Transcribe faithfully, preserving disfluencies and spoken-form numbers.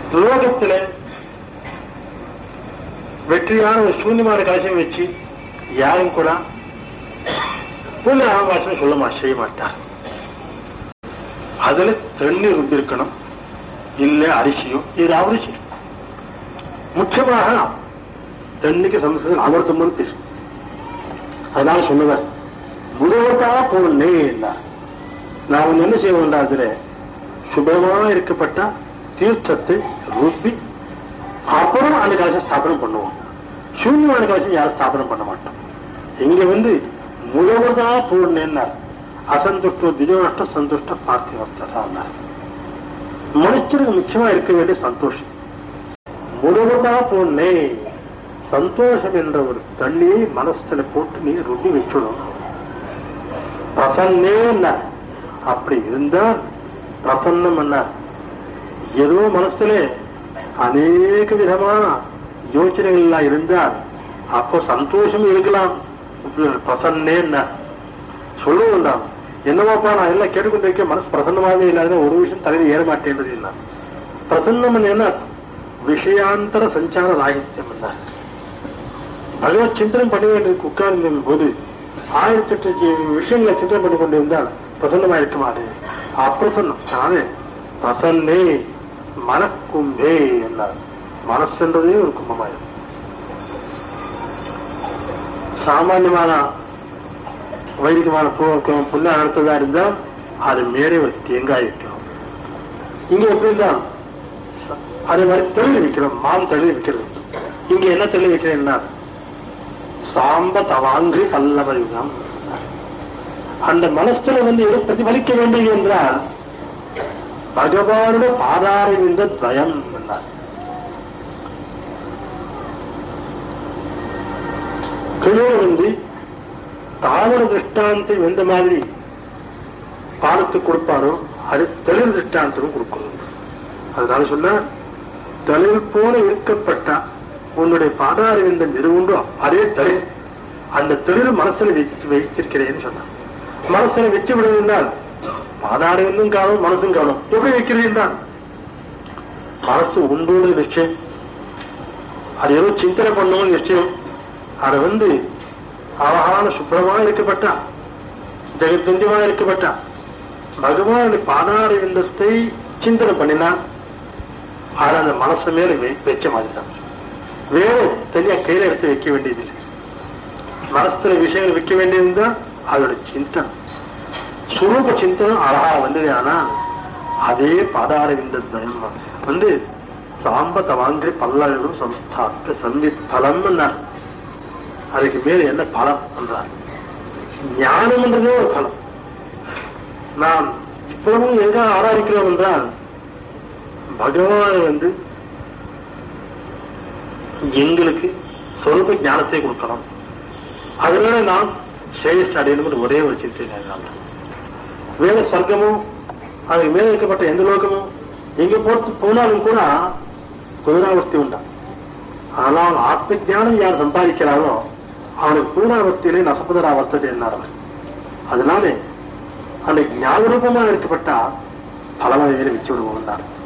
லோகத்துல வெற்றியான ஒரு சூன்யமான கலசம் வச்சு யாரும் கூட புள்ள ஆபாசம் சொல்ல மா செய்ய மாட்டார். அதுல தண்ணீர் உண்டு இருக்கணும், இல்ல அரிசியும் ஏதாவது செய்யும். முக்கியமாக தண்ணிக்கு சமஸ்கிருதம் அமர்த்தம் பேசும். அதனால சொல்லுவேன், முதல்வதா போனே என்றார். நான் என்ன செய்ய வேண்டாம், அதுல சுபமாக இருக்கப்பட்ட தீர்த்தத்தை ருப்பி அப்புறம் அந்த கலசம் ஸ்தாபனம் பண்ணுவோம். சூன்யமான கலசம் யாரும் ஸ்தாபனம் பண்ண மாட்டோம். இங்க வந்து முதல்வதா போனேன்னார். அசந்துஷ்ட திஜோஷ்ட சந்துஷ்ட பார்த்திவஸ்தா. மனுஷனுக்கு முக்கியமா இருக்க வேண்டிய சந்தோஷம். முதல்வதா போனே சந்தோஷம் என்ற ஒரு தண்ணியை மனசுல போட்டு நீ ருப்பி வச்சுடும். பிரசன்னே அப்படி இருந்தால் பிரசன்னம் என்ன, ஏதோ மனசுல அநேக விதமான யோசனைகள் எல்லாம் இருந்தால் அப்போ சந்தோஷம் இருக்கலாம். பிரசன்னே சொல்ல வேண்டாம். என்னவாப்பா நான் எல்லாம் கேட்டுக்கொண்டிருக்க மனசு பிரசன்னமாகவே இல்லாத ஒரு விஷயம் தலையில் ஏற மாட்டேன்றது என்ன பிரசன்னம் என்ன, விஷயாந்தர சஞ்சார ராகித்யம் என்ன. பகவத் சிந்தனம் பண்ண வேண்டியதுக்கு உட்கார்ந்த போது ஆயிரத்தி எட்டு விஷயங்களை சிந்தனை பண்ணி கொண்டிருந்தால் பிரசன்னமா இருக்க மாட்டேன். அப்பிரசன்னம் நானே பிரசன்னே மனக்கும்பே என்றார். மனசுன்றதே ஒரு கும்பமாயிரும். சாமான்யமான வைதிகமான புண்ண நடத்ததா இருந்தால் அது மேலே ஒரு தேங்காய் வைக்கணும். இங்க எப்படி இருந்தால் அதே மாதிரி தெளிவு வைக்கிறோம், மாம் தெளிவு வைக்கிறது. இங்க என்ன தெளிவு வைக்கிறேன்னா சாம்ப தவாங்கு பல்லவயுகம். அந்த மனசுல வந்து எது பிரதிபலிக்க வேண்டியது என்றால் பகவானுடைய பாதார இந்த துவயம் என்றார். கீழே வந்து தாவர திருஷ்டாந்தை எந்த மாதிரி பாடத்துக்கு கொடுப்பாரோ அது தெளிவு திருஷ்டாந்தமும் கொடுக்கணும். அதனால சொன்ன தெளிவு போல இருக்கப்பட்ட உன்னுடைய பாதார விந்தம் எது உண்டோ அதே தெளிவு, அந்த தெளிவு மனசுல வச்சு வைத்திருக்கிறேன்னு சொன்னார். மனசுல வச்சு விடுவதால் பாதார விந்தும் காணும், மனசும் காணும். எப்படி வைக்கிறேன் தான் மனசு உண்டோட நிச்சயம், அது ஏதோ சிந்தனை பண்ணவும் நிச்சயம். அதை வந்து அழகான சுப்பிரமாக இருக்கப்பட்டா, ஜெகத்துந்தியமாக இருக்கப்பட்டா பகவானுடைய பாதார விந்தத்தை சிந்தனை பண்ணினா அதை அந்த மனசு மேல வைக்க மாதிரி தான். வேற தனியா கையில எடுத்து வைக்க வேண்டியது இல்லை. மனசுல விஷயங்கள் வைக்க வேண்டியதுதான் அதோட சிந்தனை. சுரூப சிந்தனம் அழகா வந்தது. ஆனா அதே பாதார விந்த துவயம் வந்து சாம்ப தவாங்கிரி பல்லவரும் சம்ஸ்தாக்க சம்வித் பலம் என்றார். அதுக்கு மேல என்ன பலம் என்றார், ஞானம் என்றதே ஒரு பலம். நாம் இப்பவும் எங்க ஆராதிக்கிறோம் என்றால் பகவான் வந்து எங்களுக்கு சொரூப ஞானத்தை கொடுக்கணும். அதனால நாம் சேஷ் அடையணும் ஒரே ஒரு சிந்தனை. வேற சொர்க்கமும் அதுக்கு மேல இருக்கப்பட்ட எந்த லோகமும் எங்க போட்டு போனாலும் கூட புனராவர்த்தி உண்டா. ஆனால் ஆத்ம ஜானம் யார் சம்பாதிக்கிறாரோ அவனுக்கு பூர்ணாவர்த்தியிலே நசபுதராவர்த்தது என்னார். அதனாலே அந்த ஞான ரூபமாக இருக்கப்பட்ட பலவகைகளை வச்சு விடுவோம்.